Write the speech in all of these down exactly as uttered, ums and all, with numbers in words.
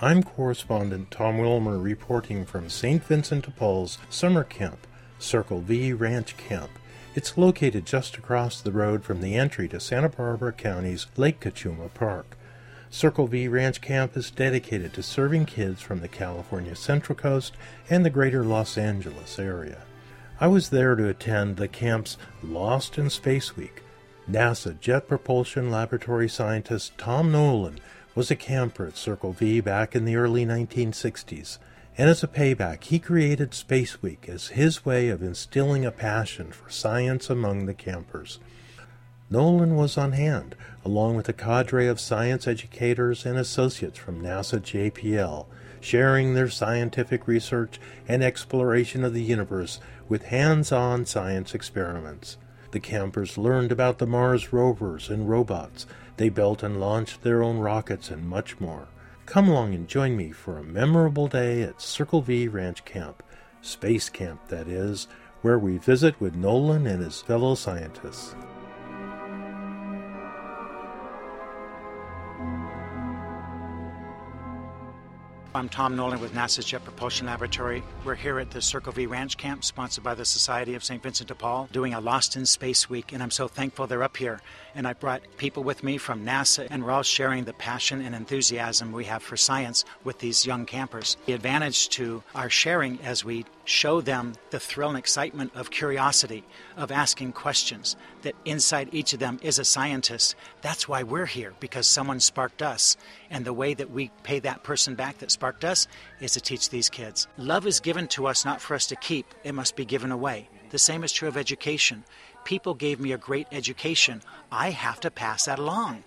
I'm correspondent Tom Wilmer reporting from Saint Vincent de Paul's summer camp, Circle V Ranch Camp. It's located just across the road from the entry to Santa Barbara County's Lake Cachuma Park. Circle V Ranch Camp is dedicated to serving kids from the California Central Coast and the greater Los Angeles area. I was there to attend the camp's Lost in Space Week. NASA Jet Propulsion Laboratory scientist Tom Nolan was a camper at Circle V back in the early nineteen sixties, and as a payback, he created Space Week as his way of instilling a passion for science among the campers. Nolan was on hand, along with a cadre of science educators and associates from NASA J P L, sharing their scientific research and exploration of the universe with hands-on science experiments. The campers learned about the Mars rovers and robots. They built and launched their own rockets and much more. Come along and join me for a memorable day at Circle V Ranch Camp, Space Camp that is, where we visit with Nolan and his fellow scientists. I'm Tom Nolan with NASA's Jet Propulsion Laboratory. We're here at the Circle V Ranch Camp, sponsored by the Society of Saint Vincent de Paul, doing a Lost in Space Week, and I'm so thankful they're up here. And I brought people with me from NASA, and we're all sharing the passion and enthusiasm we have for science with these young campers. The advantage to our sharing as we show them the thrill and excitement of curiosity, of asking questions, that inside each of them is a scientist. That's why we're here, because someone sparked us. And the way that we pay that person back that sparked us is to teach these kids. Love is given to us not for us to keep, it must be given away. The same is true of education. People gave me a great education. I have to pass that along.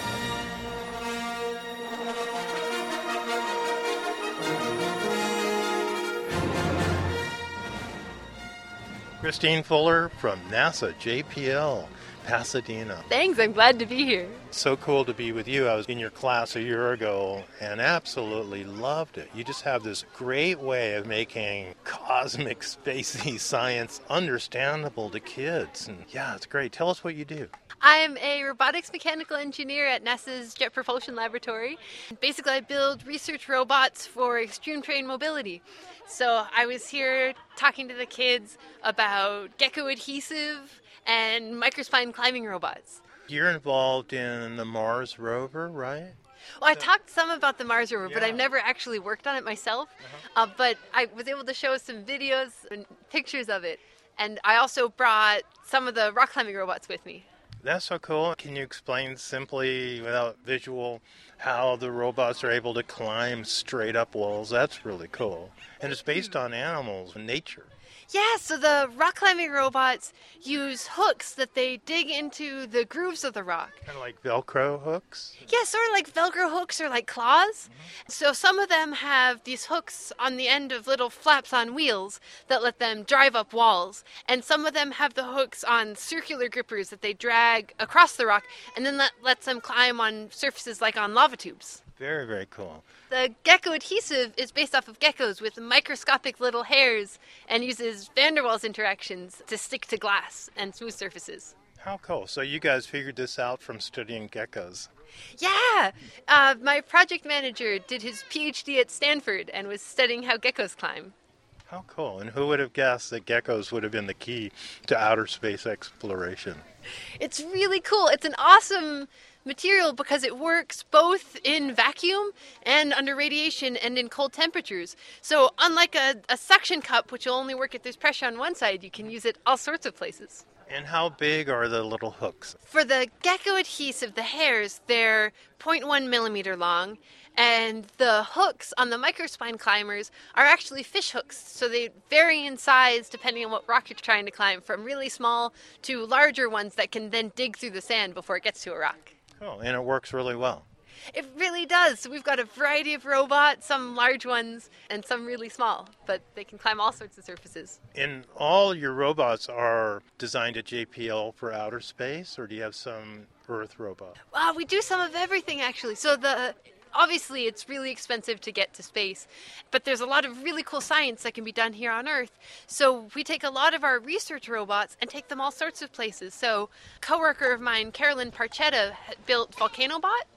Christine Fuller from NASA J P L, Pasadena. Thanks, I'm glad to be here. So cool to be with you. I was in your class a year ago and absolutely loved it. You just have this great way of making cosmic, spacey science understandable to kids. And yeah, it's great. Tell us what you do. I'm a robotics mechanical engineer at NASA's Jet Propulsion Laboratory. Basically, I build research robots for extreme terrain mobility. So I was here talking to the kids about gecko adhesive and microspine climbing robots. You're involved in the Mars rover, right? Well, I talked some about the Mars rover, Yeah. but I've never actually worked on it myself. Uh-huh. Uh, but I was able to show some videos and pictures of it. And I also brought some of the rock climbing robots with me. That's so cool. Can you explain simply, without visual, how the robots are able to climb straight up walls? That's really cool. And it's based on animals and nature. Yeah, so the rock climbing robots use hooks that they dig into the grooves of the rock. Kind of like Velcro hooks? Yeah, sort of like Velcro hooks or like claws. Mm-hmm. So some of them have these hooks on the end of little flaps on wheels that let them drive up walls. And some of them have the hooks on circular grippers that they drag across the rock and then that lets them climb on surfaces like on lava tubes. Very, very cool. The gecko adhesive is based off of geckos with microscopic little hairs and uses van der Waals interactions to stick to glass and smooth surfaces. How cool. So you guys figured this out from studying geckos. Yeah! Uh, my project manager did his P H D at Stanford and was studying how geckos climb. How cool. And who would have guessed that geckos would have been the key to outer space exploration? It's really cool. It's an awesome material because it works both in vacuum and under radiation and in cold temperatures. So unlike a, a suction cup, which will only work if there's pressure on one side, you can use it all sorts of places. And how big are the little hooks? For the gecko adhesive, the hairs, they're zero point one millimeter long, and the hooks on the microspine climbers are actually fish hooks, so they vary in size depending on what rock you're trying to climb, from really small to larger ones that can then dig through the sand before it gets to a rock. Cool, and it works really well. It really does. So we've got a variety of robots, some large ones and some really small, but they can climb all sorts of surfaces. And all your robots are designed at J P L for outer space, or do you have some Earth robots? Wow, we do some of everything actually. So the obviously it's really expensive to get to space, but there's a lot of really cool science that can be done here on Earth. So we take a lot of our research robots and take them all sorts of places. So a coworker of mine, Carolyn Parchetta, built VolcanoBot.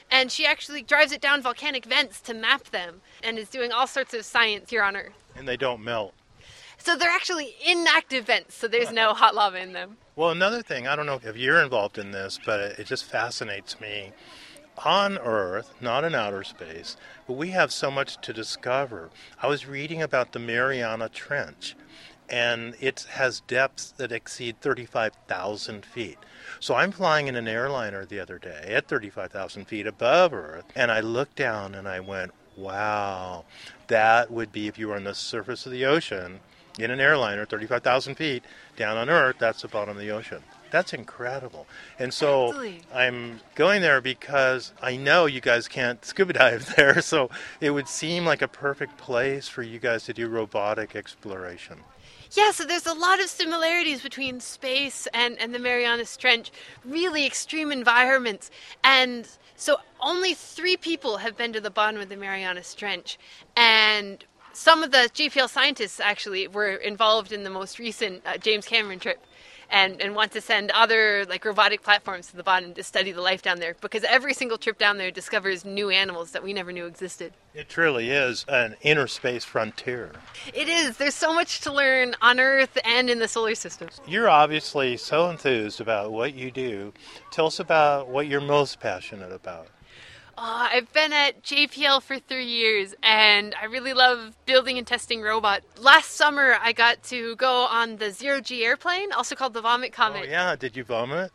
And she actually drives it down volcanic vents to map them and is doing all sorts of science here on Earth. And they don't melt. So they're actually inactive vents, so there's no hot lava in them. Well, another thing, I don't know if you're involved in this, but it, it just fascinates me. On Earth, not in outer space, but we have so much to discover. I was reading about the Mariana Trench, and it has depths that exceed thirty-five thousand feet. So I'm flying in an airliner the other day at thirty-five thousand feet above Earth, and I looked down and I went, wow, that would be if you were on the surface of the ocean in an airliner, thirty-five thousand feet, down on Earth, that's the bottom of the ocean. That's incredible. And so Absolutely. I'm going there because I know you guys can't scuba dive there, so it would seem like a perfect place for you guys to do robotic exploration. Yeah, so there's a lot of similarities between space and, and the Marianas Trench, really extreme environments. And so only three people have been to the bottom of the Marianas Trench. And some of the J P L scientists actually were involved in the most recent uh, James Cameron trip. And, and want to send other like robotic platforms to the bottom to study the life down there, because every single trip down there discovers new animals that we never knew existed. It truly is an inner space frontier. It is. There's so much to learn on Earth and in the solar system. You're obviously so enthused about what you do. Tell us about what you're most passionate about. Uh, I've been at J P L for three years, and I really love building and testing robots. Last summer, I got to go on the Zero-G airplane, also called the Vomit Comet. Oh, yeah. Did you vomit?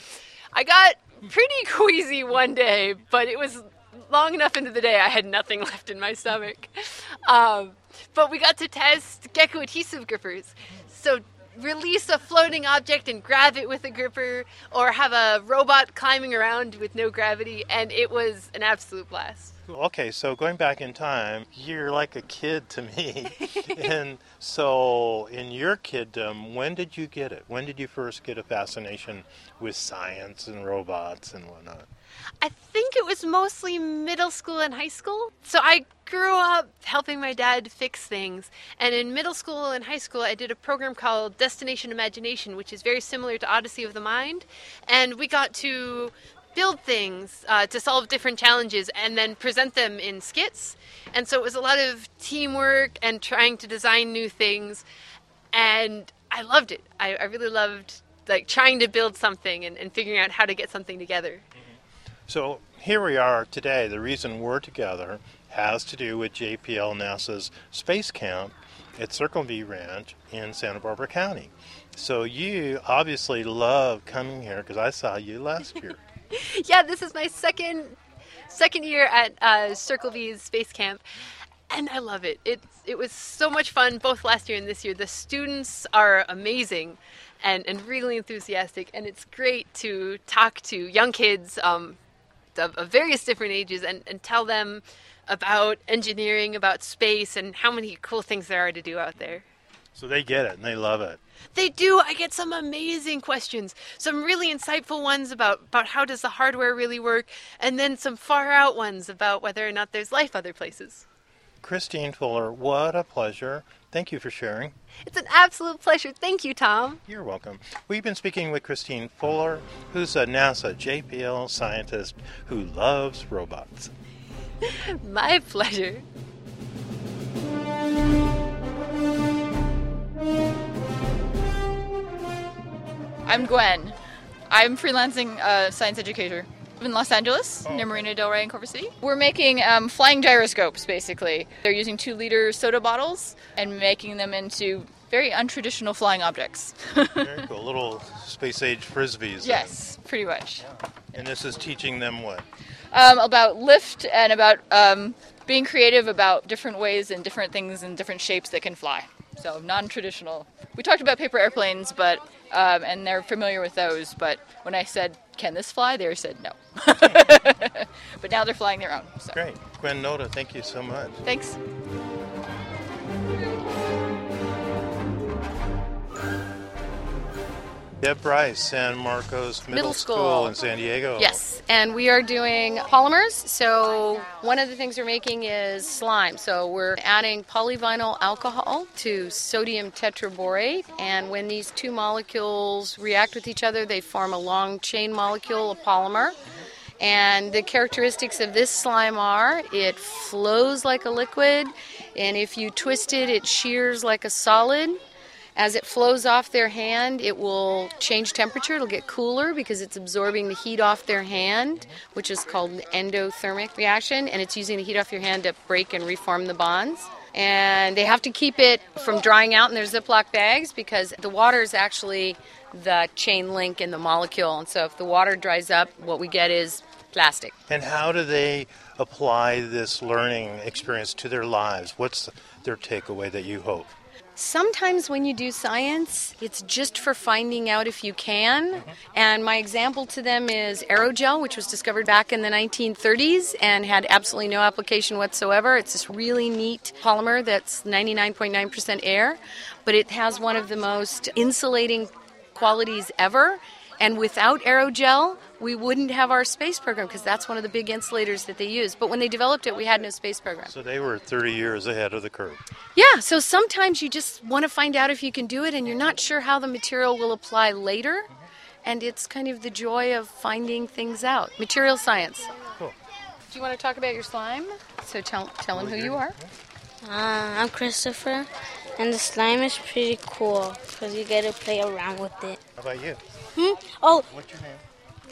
I got pretty queasy one day, but it was long enough into the day I had nothing left in my stomach. Um, but we got to test gecko adhesive grippers. So release a floating object and grab it with a gripper, or have a robot climbing around with no gravity, and it was an absolute blast. Okay, so going back in time, you're like a kid to me. And so in your kiddom, when did you get it? When did you first get a fascination with science and robots and whatnot? I think it was mostly middle school and high school. So I grew up helping my dad fix things. And in middle school and high school, I did a program called Destination Imagination, which is very similar to Odyssey of the Mind. And we got to build things uh, to solve different challenges and then present them in skits. And so it was a lot of teamwork and trying to design new things. And I loved it. I, I really loved like trying to build something and, and figuring out how to get something together. So here we are today. The reason we're together has to do with J P L NASA's Space Camp at Circle V Ranch in Santa Barbara County. So you obviously love coming here because I saw you last year. Yeah, this is my second second year at uh, Circle V's Space Camp, and I love it. It it was so much fun both last year and this year. The students are amazing and, and really enthusiastic, and it's great to talk to young kids um, of, of various different ages and, and tell them about engineering, about space, and how many cool things there are to do out there. So they get it and they love it. They do. I get some amazing questions, some really insightful ones about, about how does the hardware really work, and then some far out ones about whether or not there's life other places. Christine Fuller, what a pleasure. Thank you for sharing. It's an absolute pleasure. Thank you, Tom. You're welcome. We've been speaking with Christine Fuller, who's a NASA J P L scientist who loves robots. My pleasure. I'm Gwen. I'm freelancing uh, science educator in Los Angeles, oh. near Marina Del Rey and Culver City. We're making um, flying gyroscopes, basically. They're using two-liter soda bottles and making them into very untraditional flying objects. Very cool. Little space-age frisbees. Yes, then. Pretty much. Yeah. And this is teaching them what? Um, about lift and about um, being creative about different ways and different things and different shapes that can fly. So non-traditional. We talked about paper airplanes, but um, and they're familiar with those. But when I said, "Can this fly?" they said no. But now they're flying their own. So. Great, Gwen Noda. Thank you so much. Thanks. Deb Bryce, San Marcos Middle, Middle School. School in San Diego. Yes, and we are doing polymers. So one of the things we're making is slime. So we're adding polyvinyl alcohol to sodium tetraborate, and when these two molecules react with each other, they form a long chain molecule, a polymer. And the characteristics of this slime are it flows like a liquid, and if you twist it, it shears like a solid. As it flows off their hand, it will change temperature. It'll get cooler because it's absorbing the heat off their hand, which is called an endothermic reaction, and it's using the heat off your hand to break and reform the bonds. And they have to keep it from drying out in their Ziploc bags because the water is actually the chain link in the molecule. And so if the water dries up, what we get is plastic. And how do they apply this learning experience to their lives? What's their takeaway that you hope? Sometimes when you do science, it's just for finding out if you can. Mm-hmm. And my example to them is aerogel, which was discovered back in the nineteen thirties and had absolutely no application whatsoever. It's this really neat polymer that's ninety-nine point nine percent air, but it has one of the most insulating qualities ever. And without aerogel, we wouldn't have our space program because that's one of the big insulators that they use. But when they developed it, we had no space program. So they were thirty years ahead of the curve. Yeah, so sometimes you just want to find out if you can do it and you're not sure how the material will apply later. And it's kind of the joy of finding things out. Material science. Cool. Do you want to talk about your slime? So tell, tell them who you are. Uh, I'm Christopher, and the slime is pretty cool because you get to play around with it. How about you? Hmm? Oh, What's your name?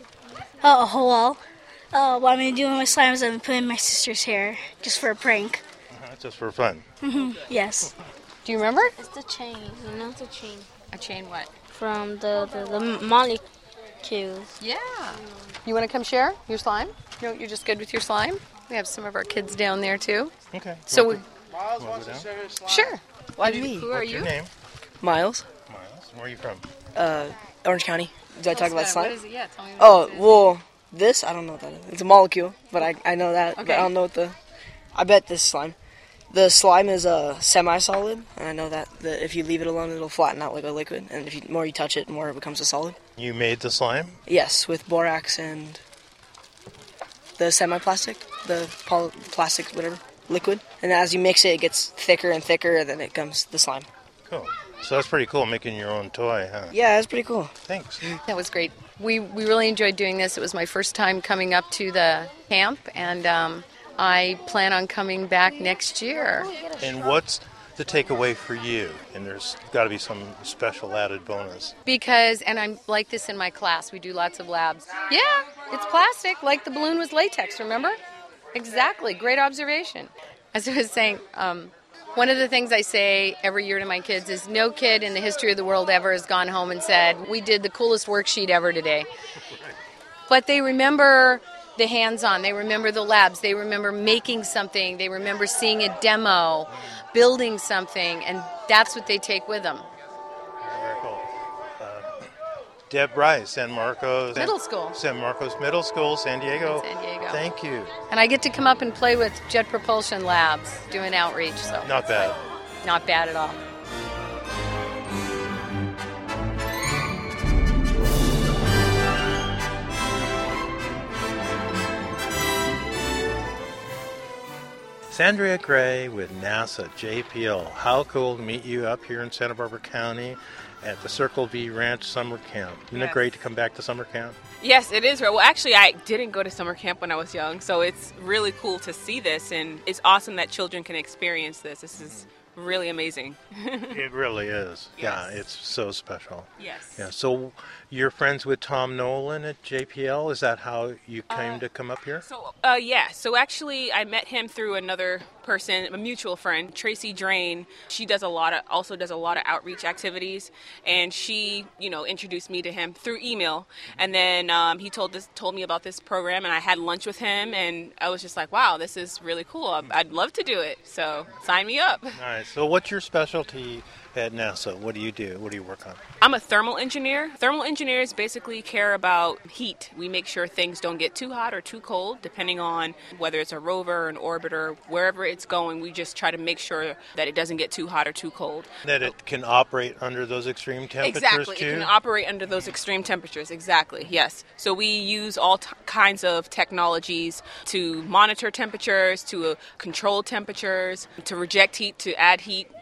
uh, hello. Uh, what I'm going to do with my slime is I'm going to put in my sister's hair just for a prank. Uh-huh, just for fun. Mm-hmm. Yes. Do you remember? It's the chain, you know? It's a chain. A chain what? From the, the, the molecules. Yeah. You want to come share your slime? No, you're just good with your slime? We have some of our kids down there too. Okay. So we... Miles wants to share his slime. Sure. Why me? Who are What's you? your name? Miles, Miles. Where are you from? uh, Orange County. Did I talk about slime? What is it? Yeah, tell me what Oh, it is. well, this, I don't know what that is. It's a molecule, but I, I know that. But Okay. I don't know what the, I bet this slime. The slime is a semi-solid, and I know that, that if you leave it alone, it'll flatten out like a liquid, and if you, the more you touch it, the more it becomes a solid. You made the slime? Yes, with borax and the semi-plastic, the poly- plastic, whatever, liquid. And as you mix it, it gets thicker and thicker, and then it comes the slime. Cool. So that's pretty cool, making your own toy, huh? Yeah, that's pretty cool. Thanks. That was great. We we really enjoyed doing this. It was my first time coming up to the camp, and um, I plan on coming back next year. And what's the takeaway for you? And there's got to be some special added bonus. Because, and I'm like this in my class, we do lots of labs. Yeah, it's plastic, like the balloon was latex, remember? Exactly, great observation. As I was saying, um, one of the things I say every year to my kids is no kid in the history of the world ever has gone home and said, we did the coolest worksheet ever today. But they remember the hands-on, they remember the labs, they remember making something, they remember seeing a demo, building something, and that's what they take with them. Very cool. Uh, Deb Rice, San Marcos. Middle school. San Marcos Middle School, San Diego. San Diego. Thank you. And I get to come up and play with Jet Propulsion Labs, doing outreach, so Not bad. not bad at all. Sandria Gray with NASA J P L. How cool to meet you up here in Santa Barbara County at the Circle V Ranch Summer Camp. Isn't Yes. it great to come back to summer camp? Yes, it is. Well, actually, I didn't go to summer camp when I was young, so it's really cool to see this, and it's awesome that children can experience this. This is really amazing. It really is. Yeah, Yes. it's so special. Yes. Yeah. So you're friends with Tom Nolan at J P L. Is that how you came Uh, to come up here? So, uh, yeah. So actually, I met him through another person, a mutual friend, Tracy Drain. She does a lot of, also does a lot of outreach activities, and she, you know, introduced me to him through email. And then um, he told this, told me about this program, and I had lunch with him, and I was just like, wow, this is really cool. I'd, I'd love to do it. So sign me up. All right. So what's your specialty at NASA? What do you do? What do you work on? I'm a thermal engineer. Thermal engineers basically care about heat. We make sure things don't get too hot or too cold, depending on whether it's a rover or an orbiter, wherever it's going. We just try to make sure that it doesn't get too hot or too cold. That it can operate under those extreme temperatures Exactly. too? It can operate under those extreme temperatures. Exactly. Yes. So we use all t- kinds of technologies to monitor temperatures, to uh, control temperatures, to reject heat, to add heat,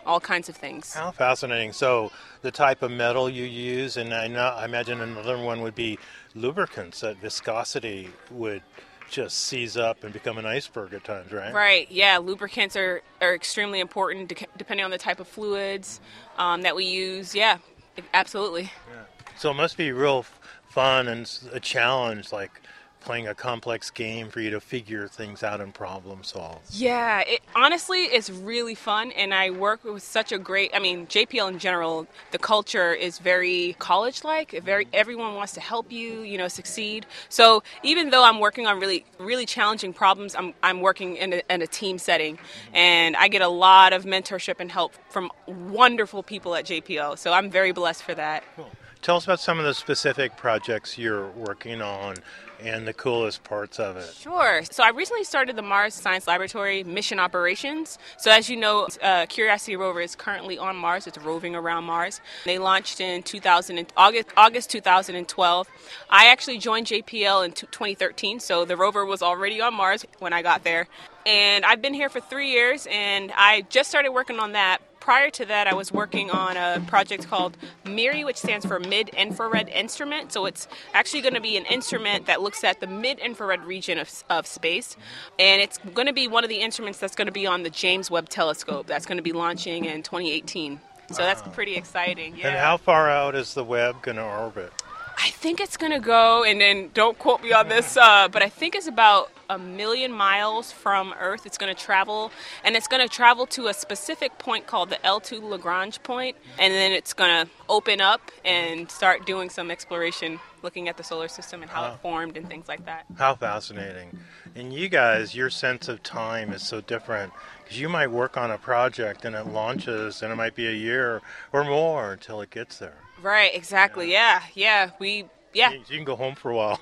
all kinds of things. How fascinating. So the type of metal you use, and I, know, I imagine another one would be lubricants, that viscosity would just seize up and become an iceberg at times, right? Right, yeah. Lubricants are, are extremely important de- depending on the type of fluids um, that we use. Yeah, absolutely. Yeah. So it must be real f- fun and a challenge, like playing a complex game for you to figure things out and problem solve. Yeah, it, honestly, it's really fun, and I work with such a great, I mean, J P L in general, the culture is very college-like, very, everyone wants to help you, you know, succeed. So even though I'm working on really, really challenging problems, I'm, I'm working in a, in a team setting, and I get a lot of mentorship and help from wonderful people at J P L, so I'm very blessed for that. Cool. Tell us about some of the specific projects you're working on and the coolest parts of it. Sure. So I recently started the Mars Science Laboratory Mission Operations. So as you know, uh, Curiosity rover is currently on Mars. It's roving around Mars. They launched in two thousand, August, August two thousand twelve. I actually joined J P L in twenty thirteen, so the rover was already on Mars when I got there. And I've been here for three years, and I just started working on that. Prior to that, I was working on a project called MIRI, which stands for Mid-Infrared Instrument. So it's actually going to be an instrument that looks at the mid-infrared region of, of space. And it's going to be one of the instruments that's going to be on the James Webb Telescope. That's going to be launching in twenty eighteen. So that's pretty exciting. Yeah. And how far out is the Webb going to orbit? I think it's going to go, and then don't quote me on this, uh, but I think it's about a million miles from Earth. It's going to travel, and it's going to travel to a specific point called the L two Lagrange point, and then it's going to open up and start doing some exploration, looking at the solar system and how Wow. it formed and things like that. How fascinating. And you guys, your sense of time is so different, because you might work on a project and it launches, and it might be a year or more until it gets there. Right, exactly, yeah, yeah, we, yeah. You you can go home for a while.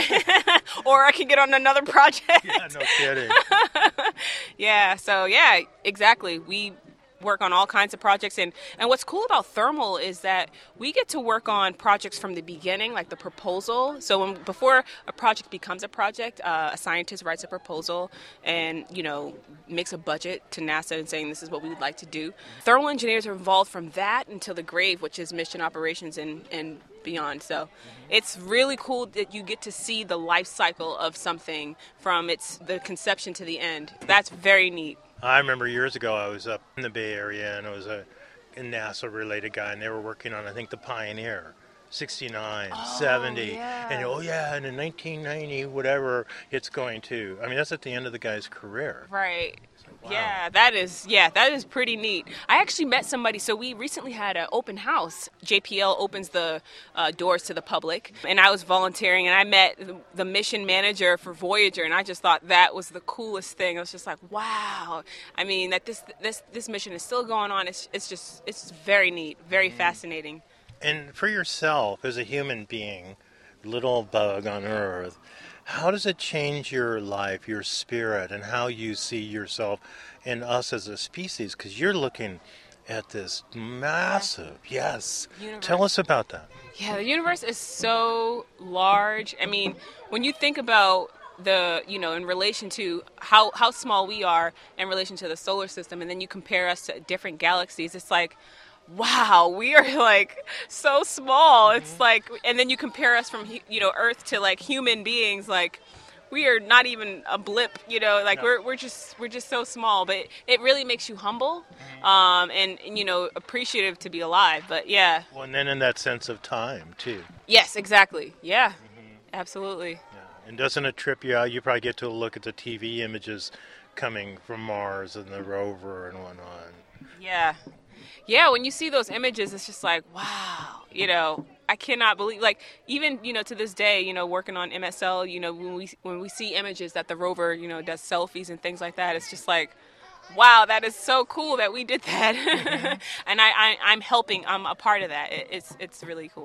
Or I can get on another project. Yeah, no kidding. Yeah, so yeah, exactly. We work on all kinds of projects, and, and what's cool about Thermal is that we get to work on projects from the beginning, like the proposal. So when, before a project becomes a project, uh, a scientist writes a proposal and, you know, makes a budget to NASA and saying this is what we would like to do. Thermal engineers are involved from that until the grave, which is mission operations and, and beyond. So it's really cool that you get to see the life cycle of something from its the conception to the end. That's very neat. I remember years ago I was up in the Bay Area, and it was a, a NASA-related guy, and they were working on, I think, the Pioneer, sixty-nine, Oh, seventy. yeah. And, oh, yeah, and in nineteen ninety, whatever, it's going to. I mean, that's at the end of the guy's career. Right. Wow. Yeah, that is yeah, that is pretty neat. I actually met somebody. So we recently had an open house. J P L opens the uh, doors to the public, and I was volunteering, and I met the, the mission manager for Voyager, and I just thought that was the coolest thing. I was just like, wow. I mean, that this this this mission is still going on. It's it's just it's very neat, very mm-hmm. fascinating. And for yourself, as a human being, little bug on Earth, how does it change your life, your spirit, and how you see yourself and us as a species? Because you're looking at this massive, yes. Universe. Tell us about that. Yeah, the universe is so large. I mean, when you think about the, you know, in relation to how, how small we are in relation to the solar system, and then you compare us to different galaxies, it's like, wow, we are like so small. Mm-hmm. It's like, and then you compare us from, you know, Earth to like human beings, like we are not even a blip, you know, like no. we're we're just we're just so small. But it really makes you humble, mm-hmm. um, and, and you know, appreciative to be alive. But yeah. Well, and then in that sense of time too. Yes, exactly. Yeah, mm-hmm. absolutely. Yeah. And doesn't it trip you out? You probably get to look at the T V images coming from Mars and the rover and whatnot. Yeah. Yeah, when you see those images, it's just like, wow, you know, I cannot believe, like, even, you know, to this day, you know, working on M S L, you know, when we when we see images that the rover, you know, does selfies and things like that, it's just like, wow, that is so cool that we did that. Mm-hmm. And I, I, I'm helping, I'm a part of that. It, it's it's really cool.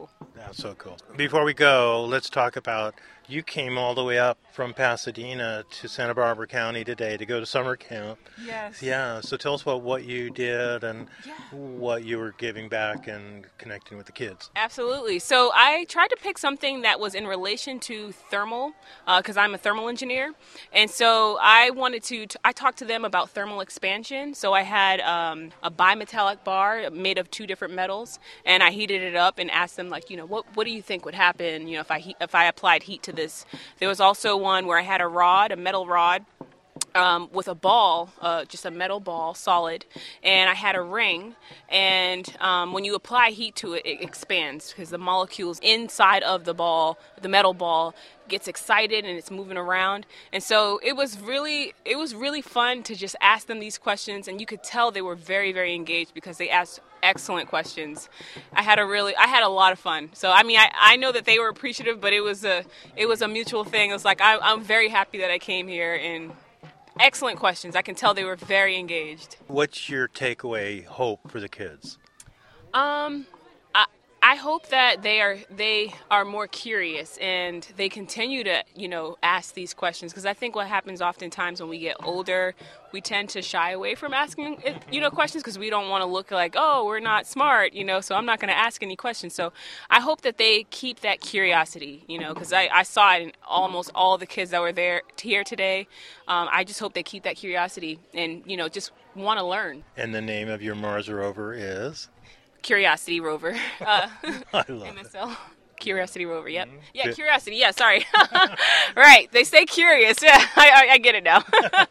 Yeah, so cool. Before we go, let's talk about, you came all the way up from Pasadena to Santa Barbara County today to go to summer camp. Yes. Yeah, so tell us about what you did and Yeah. what you were giving back and connecting with the kids. Absolutely. So I tried to pick something that was in relation to thermal, because uh, I'm a thermal engineer. And so I wanted to, t- I talked to them about thermal expansion. So I had um, a bimetallic bar made of two different metals, and I heated it up and asked them, like, you know, what what do you think would happen, you know, if I heat, if I applied heat to this? There was also one where I had a rod, a metal rod, Um, with a ball, uh, just a metal ball, solid, and I had a ring, and um, when you apply heat to it, it expands because the molecules inside of the ball, the metal ball, gets excited and it's moving around. And so it was really, it was really fun to just ask them these questions, and you could tell they were very, very engaged because they asked excellent questions. I had a really, I had a lot of fun. So I mean, I, I know that they were appreciative, but it was a, it was a mutual thing. It was like I, I'm very happy that I came here and. Excellent questions. I can tell they were very engaged. What's your takeaway hope for the kids? Um, I I hope that they are they are more curious and they continue to, you know, ask these questions, because I think what happens oftentimes when we get older, we tend to shy away from asking, you know, questions because we don't want to look like, oh, we're not smart, you know, so I'm not going to ask any questions. So I hope that they keep that curiosity, you know, because I, I saw it in almost all the kids that were there here today. Um, I just hope they keep that curiosity and, you know, just want to learn. And the name of your Mars rover is? Curiosity rover. Uh, I love M S L. It. Curiosity rover, yep. Mm-hmm. Yeah, Curiosity, yeah, sorry. Right, they say curious. Yeah, I, I, I get it now.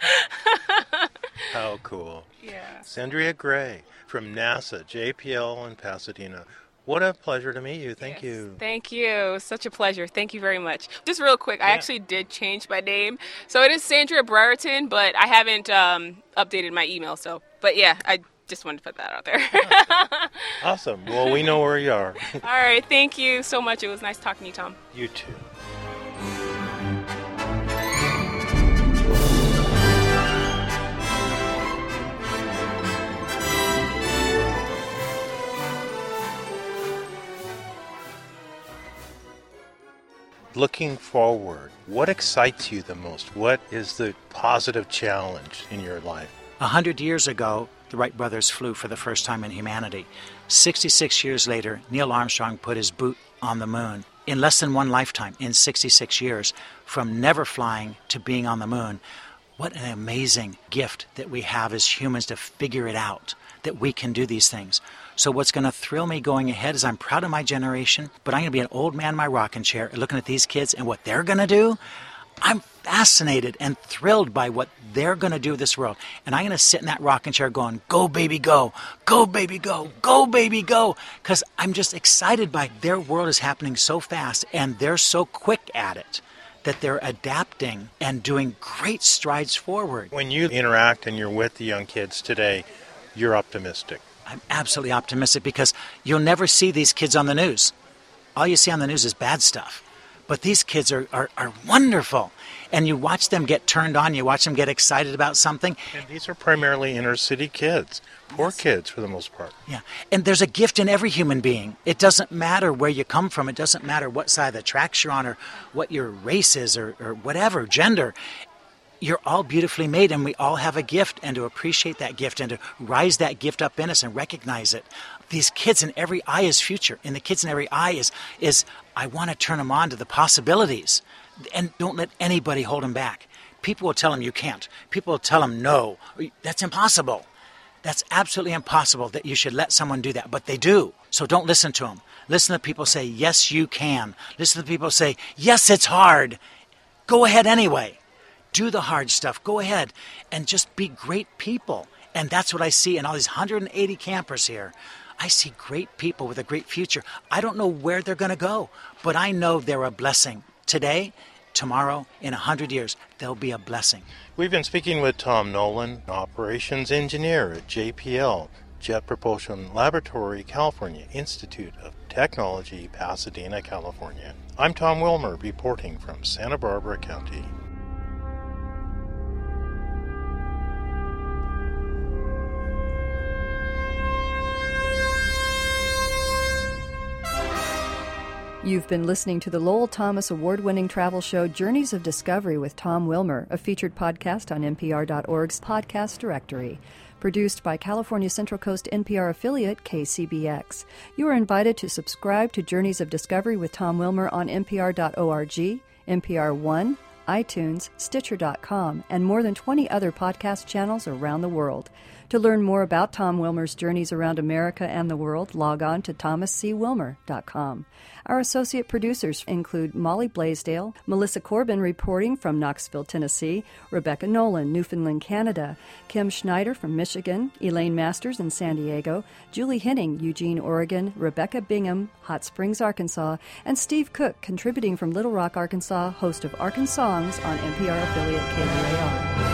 How cool. Yeah. Sandria Gray from NASA, J P L in Pasadena. What a pleasure to meet you. Thank Yes, you. Thank you. Such a pleasure. Thank you very much. Just real quick, I Yeah. actually did change my name. So it is Sandria Brereton, but I haven't um, updated my email. So, but yeah, I just wanted to put that out there. Awesome. Well, we know where you are. All right. Thank you so much. It was nice talking to you, Tom. You too. Looking forward, what excites you the most? What is the positive challenge in your life? A hundred years ago, the Wright brothers flew for the first time in humanity. sixty-six years later, Neil Armstrong put his boot on the moon. In less than one lifetime, in sixty-six years, from never flying to being on the moon. What an amazing gift that we have as humans to figure it out, that we can do these things. So what's going to thrill me going ahead is I'm proud of my generation, but I'm going to be an old man in my rocking chair looking at these kids and what they're going to do. I'm fascinated and thrilled by what they're going to do with this world. And I'm going to sit in that rocking chair going, go, baby, go. Go, baby, go. Go, baby, go. Because I'm just excited by their world is happening so fast, and they're so quick at it that they're adapting and doing great strides forward. When you interact and you're with the young kids today, you're optimistic. I'm absolutely optimistic because you'll never see these kids on the news. All you see on the news is bad stuff. But these kids are, are, are wonderful. And you watch them get turned on, you watch them get excited about something. And these are primarily inner city kids, poor yes. kids for the most part. Yeah, and there's a gift in every human being. It doesn't matter where you come from. It doesn't matter what side of the tracks you're on or what your race is or, or whatever, gender. You're all beautifully made, and we all have a gift, and to appreciate that gift and to rise that gift up in us and recognize it. These kids in every eye is future, and the kids in every eye is, is I want to turn them on to the possibilities, and don't let anybody hold them back. People will tell them you can't. People will tell them no. That's impossible. That's absolutely impossible that you should let someone do that, but they do. So don't listen to them. Listen to people say, yes, you can. Listen to people say, yes, it's hard. Go ahead anyway. Do the hard stuff. Go ahead and just be great people. And that's what I see in all these one hundred eighty campers here. I see great people with a great future. I don't know where they're going to go, but I know they're a blessing. Today, tomorrow, in one hundred years, they'll be a blessing. We've been speaking with Tom Nolan, operations engineer at J P L, Jet Propulsion Laboratory, California, Institute of Technology, Pasadena, California. I'm Tom Wilmer, reporting from Santa Barbara County. You've been listening to the Lowell Thomas award-winning travel show Journeys of Discovery with Tom Wilmer, a featured podcast on N P R dot org's podcast directory. Produced by California Central Coast N P R affiliate K C B X. You are invited to subscribe to Journeys of Discovery with Tom Wilmer on N P R dot org, N P R One, iTunes, Stitcher dot com, and more than twenty other podcast channels around the world. To learn more about Tom Wilmer's journeys around America and the world, log on to thomas c wilmer dot com. Our associate producers include Molly Blaisdell, Melissa Corbin reporting from Knoxville, Tennessee, Rebecca Nolan, Newfoundland, Canada, Kim Schneider from Michigan, Elaine Masters in San Diego, Julie Henning, Eugene, Oregon, Rebecca Bingham, Hot Springs, Arkansas, and Steve Cook contributing from Little Rock, Arkansas, host of Arkansas Songs on N P R affiliate K B A R.